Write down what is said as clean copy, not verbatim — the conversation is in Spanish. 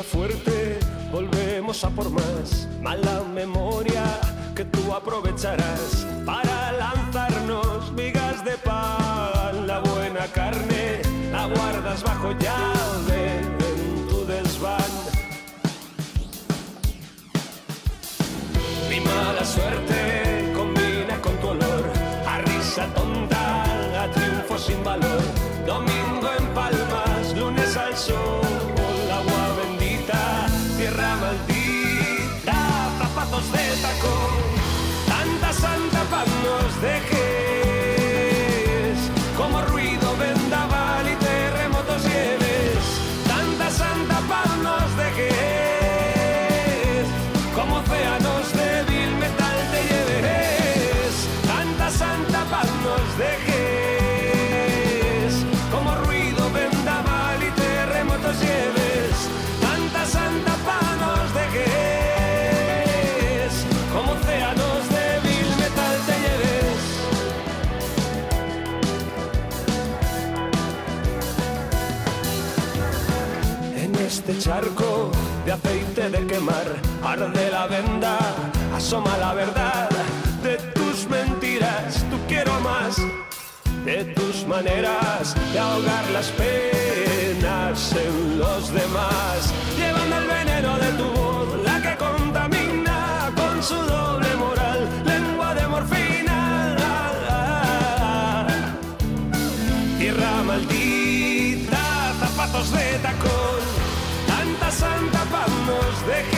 fuerte, volvemos a por más. Mala memoria que tú aprovecharás para lanzarnos migas de pan. La buena carne la guardas bajo llave en tu desván. Mi mala suerte combina con tu olor a risa tonta, a triunfo sin valor. Domingo en Palmas, lunes al sol, agua bendita, tierra maldita, zapatos de tacón, tanta santa paz nos dejes, como ruido, vendaval y terremotos lleves, tanta santa paz nos dejes, como océanos de vil metal te lleves, tanta santa paz nos dejes. Lleves, tanta santa paz nos dejes, como océanos de vil metal te lleves. En este charco de aceite de quemar arde la venda, asoma la verdad de tus mentiras. Tú quiero más de tus maneras de ahogar las penas en los demás. Llevan el veneno de tu voz, la que contamina con su doble moral, lengua de morfina. Tierra maldita, zapatos de tacón, tanta santa paz nos deja.